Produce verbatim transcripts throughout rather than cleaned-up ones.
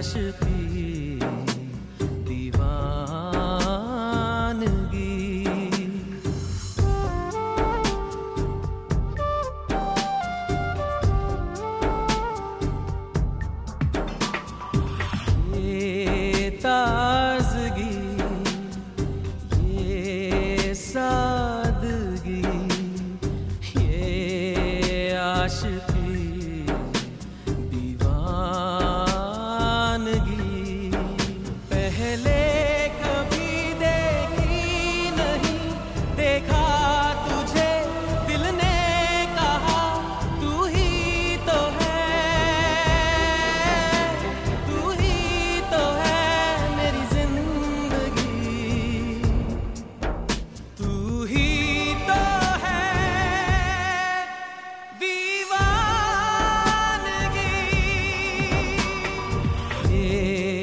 आशिकी दीवानगी। ये ताज़गी, ये सादगी, ये आशिकी दीवानगी। पहले कभी देखी नहीं, देखा तुझे दिल ने कहा तू ही तो है, तू ही तो है मेरी जिंदगी, तू ही तो है दीवानगी। ये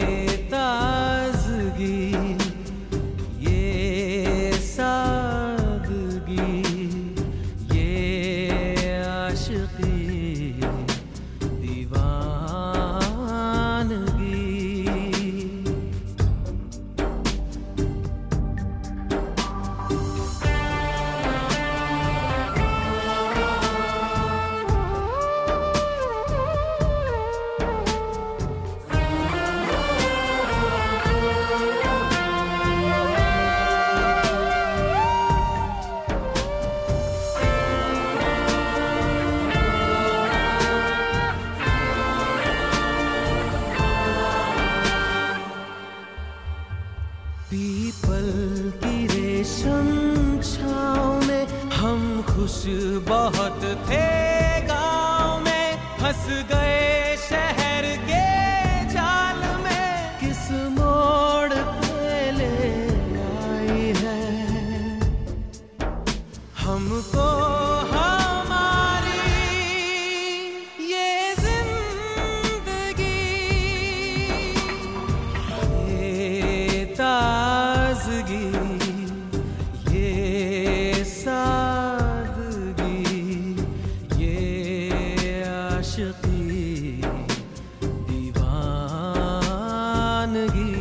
ताज़गी, ये सादगी, ये आशिकी दीवानगी। पीपल की रेशम छाँव में हम खुश बहुत थे, गाँव में फंस गए शहर के जाल में। किस मोड़ पे ले आई है हमको हमारी ये जिंदगी। ये ताज़गी, ये सादगी, ये आशिकी दीवानगी।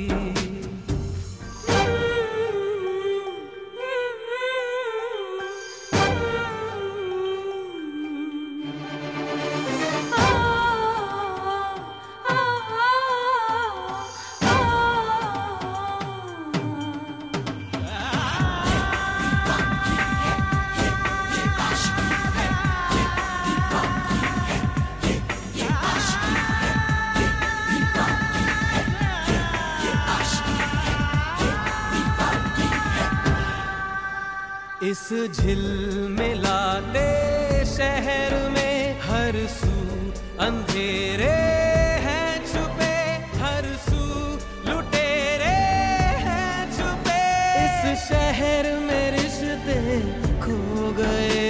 इस झिलमिलाते शहर में हर सू अंधेरे हैं छुपे, हर सू लुटेरे हैं छुपे। इस शहर में रिश्ते खो गए,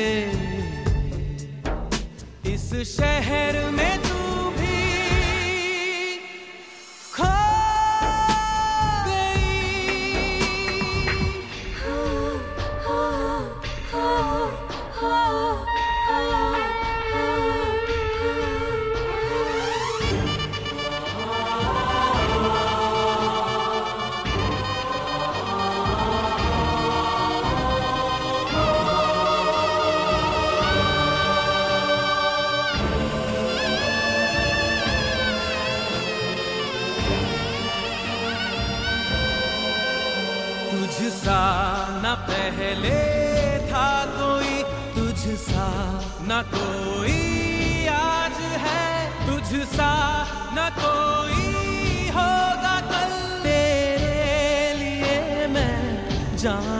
इस शहर में तू भी खो तुझसा न पहले था कोई, तुझसा न कोई आज है, तुझसा न कोई होगा कल। तेरे लिए मैं जान